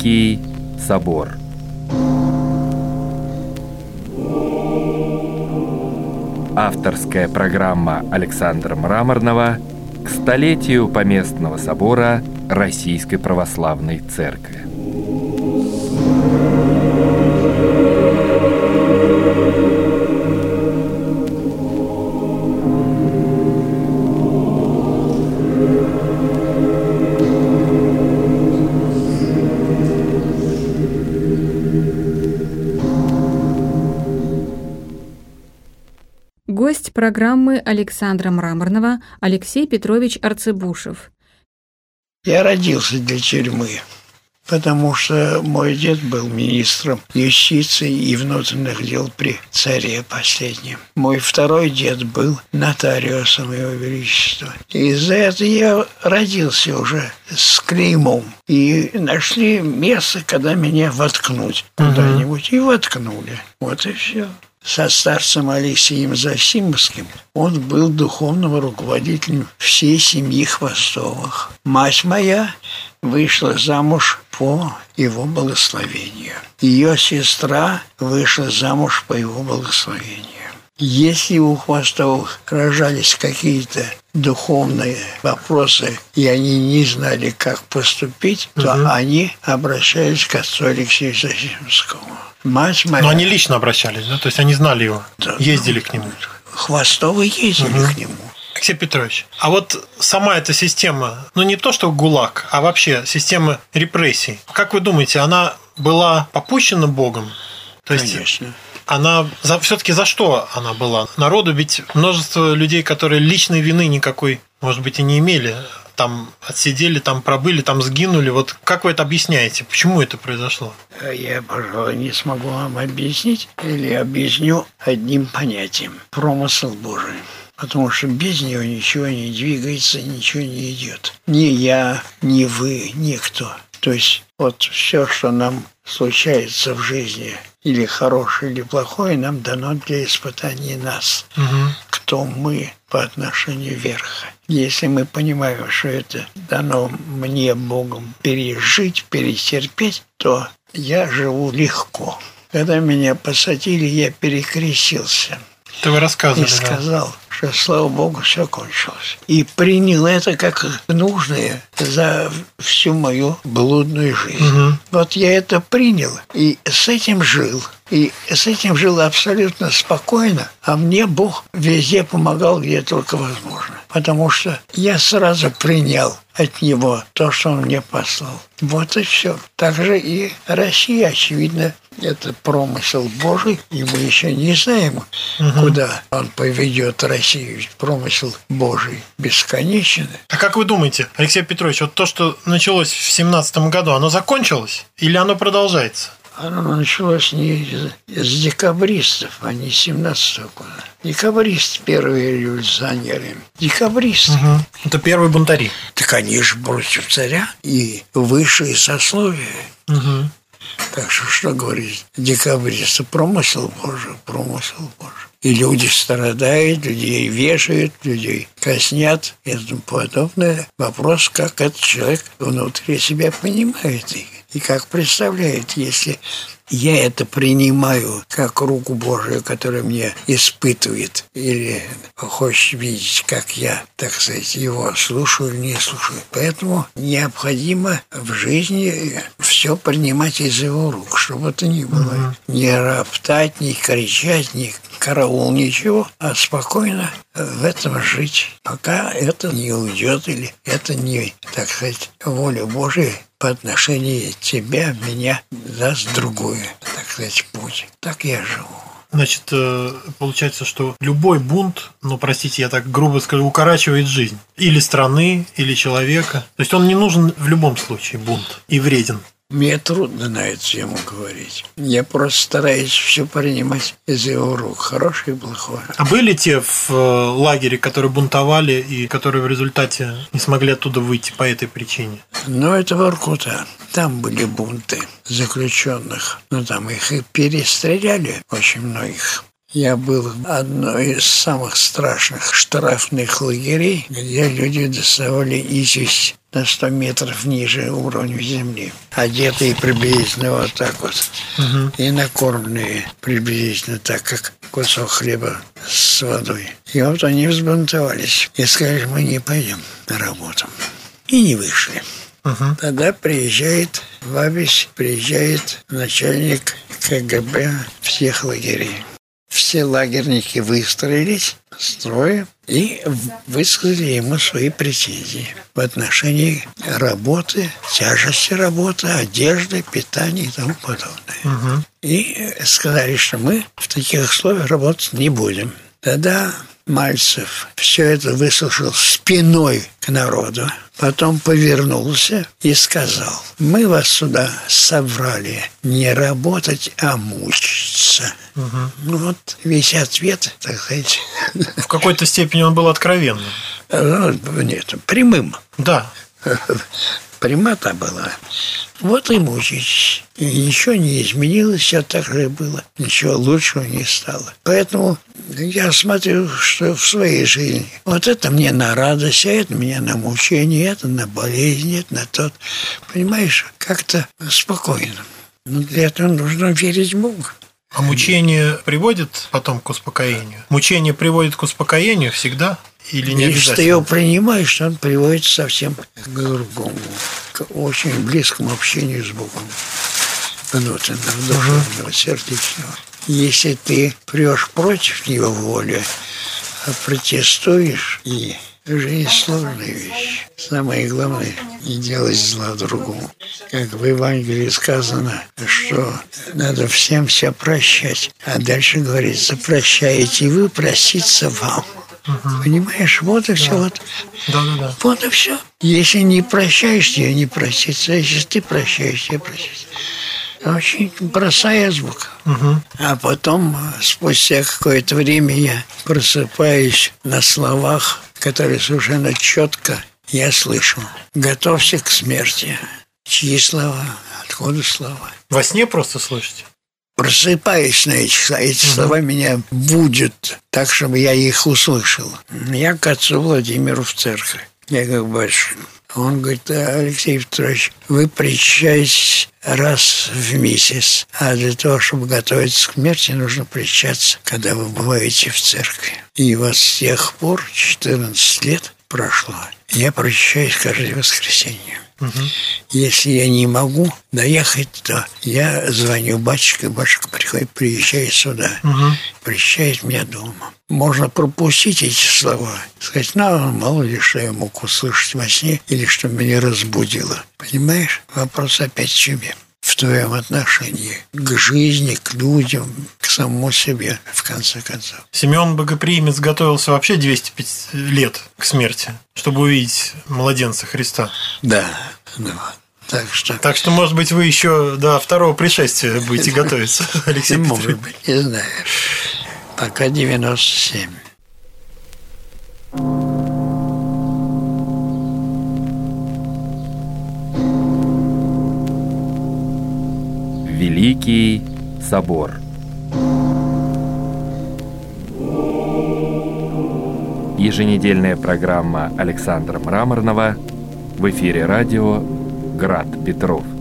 Российский собор. Авторская программа Александра Мраморного к столетию Поместного собора Российской Православной Церкви. Гость программы Александра Мраморного Алексей Петрович Арцебушев. Я родился для тюрьмы, потому что мой дед был министром юстиции и внутренних дел при царе последнем. Мой второй дед был нотариусом Его Величества. И из-за этого я родился уже с клеймом. И нашли место, когда меня воткнуть куда-нибудь. И воткнули. Вот и все. Со старцем Алексеем Засимовским он был духовным руководителем всей семьи Хвостовых. Мать моя вышла замуж по его благословению. Ее сестра вышла замуж по его благословению. Если у Хвостовых рожались какие-то духовные вопросы, и они не знали, как поступить, то они обращались к отцу Алексею Засимовскому. Мать моя... Но они лично обращались, да? То есть они знали его, да, ездили к нему. Хвостовы ездили к нему. Алексей Петрович, а вот сама эта система, не то что ГУЛАГ, а вообще система репрессий, как вы думаете, она была попущена Богом? То есть, конечно. Она все-таки за что она была? Народу ведь множество людей, которые личной вины никакой, может быть, и не имели, там отсидели, там пробыли, там сгинули. Вот как вы это объясняете? Почему это произошло? Я, пожалуй, не смогу вам объяснить, или объясню одним понятием. Промысел Божий. Потому что без него ничего не двигается, ничего не идет. Ни я, ни вы, никто. То есть вот все, что нам случается в жизни, или хорошее, или плохое, нам дано для испытания нас. Кто мы по отношению верха. Если мы понимаем, что это дано мне Богом пережить, перетерпеть, то я живу легко. Когда меня посадили, я перекрестился. Это вы рассказывали, и сказал, что, слава Богу, все кончилось. И принял это как нужное за всю мою блудную жизнь. Вот я это принял и с этим жил. И с этим жил абсолютно спокойно, а мне Бог везде помогал, где только возможно. Потому что я сразу принял от Него то, что Он мне послал. Вот и все. Так же и Россия, очевидно, это промысел Божий, и мы еще не знаем, куда Он поведет Россию. Ведь промысел Божий бесконечен. А как вы думаете, Алексей Петрович, вот то, что началось в 17 году, оно закончилось или оно продолжается? Оно началось не с декабристов, а не 17-го года. Декабристы первые революционеры. Декабристы. Это первые бунтари. Так они же против царя и высшие сословия. Так что говорить? Декабристы. Промысел Божий, промысел Божий. И люди страдают, людей вешают, людей казнят и тому подобное. Вопрос, как этот человек внутри себя понимает и как представляет. Если я это принимаю как руку Божию, которая мне испытывает, или хочет видеть, как я, так сказать, его слушаю или не слушаю. Поэтому необходимо в жизни все принимать из его рук, чтобы это ни было. Не роптать, не кричать, не караул, ничего, а спокойно в этом жить, пока это не уйдет или это не, так сказать, воля Божия по отношению тебя, меня даст другую, так сказать, путь. Так я живу. Значит, получается, что любой бунт, простите, я так грубо скажу, укорачивает жизнь. Или страны, или человека. То есть он не нужен в любом случае, бунт, и вреден. Мне трудно на эту тему говорить. Я просто стараюсь все принимать из его рук, хорошее и плохое. А были те в лагере, которые бунтовали и которые в результате не смогли оттуда выйти по этой причине? Это Воркута. Там были бунты заключенных. Там их и перестреляли, очень многих. Я был в одной из самых страшных штрафных лагерей, где люди доставали известь на 100 метров ниже уровня земли. Одетые приблизительно вот так вот. И накормленные приблизительно так, как кусок хлеба с водой. И вот они взбунтовались. И сказали, мы не пойдем на работу. И не вышли. Тогда приезжает в Абись, приезжает начальник КГБ всех лагерей. Все лагерники выстроились строем и высказали ему свои претензии в отношении работы, тяжести работы, одежды, питания и тому подобное. И сказали, что мы в таких условиях работать не будем. Тогда Мальцев все это выслушал спиной к народу, потом повернулся и сказал: мы вас сюда собрали не работать, а мучиться. Ну вот весь ответ, так сказать. В какой-то степени он был откровенным. Нет, прямым. Да. Прямота была. Вот и мучаетесь. И ничего не изменилось, все так же было. Ничего лучшего не стало. Поэтому я смотрю, что в своей жизни вот это мне на радость, а это мне на мучение, это на болезнь, это на тот. Понимаешь, как-то спокойно. Но для этого нужно верить в Бога. А мучение приводит потом к успокоению? Мучение приводит к успокоению всегда? Или не если ты его принимаешь, он приводит совсем к другому, к очень близкому общению с Богом, внутреннего, душевного, сердечного. Если ты прешь против его воли, а протестуешь, и жизнь сложная вещь. Самое главное – не делать зла другому. Как в Евангелии сказано, что надо всем все прощать. А дальше говорится: прощаете вы, проститься вам. Понимаешь, вот и все. Да. Вот и все. Если не прощаешь, тебе не проститься. А если ты прощаешь, тебе проститься. Очень простая звук. А потом, спустя какое-то время, я просыпаюсь на словах, которые совершенно четко я слышу: готовься к смерти. Чьи слова? Откуда слова? Во сне просто слышите? Просыпаюсь на эти слова меня будут так, чтобы я их услышал. Я к отцу Владимиру в церковь. Я как батюшка. Он говорит: Алексей Петрович, вы причащаетесь раз в месяц, а для того, чтобы готовиться к смерти, нужно причащаться, когда вы бываете в церкви. И вот с тех пор 14 лет прошло. Я причащаюсь каждое воскресенье. Если я не могу доехать, то я звоню батюшке, батюшка приходит, приезжай сюда, причащает меня дома. Можно пропустить эти слова, сказать: мало ли, что я мог услышать во сне или что меня разбудило. Понимаешь? Вопрос опять в тебе. В твоем отношении к жизни, к людям, к самому себе, в конце концов. Симеон Богоприимец готовился вообще 205 лет к смерти, чтобы увидеть младенца Христа. Да. Так что, может быть, вы еще до второго пришествия будете готовиться, Алексей Петрович? Может быть, не знаю. Пока 97. Великий собор. Еженедельная программа Александра Мраморного в эфире радио «Град Петров».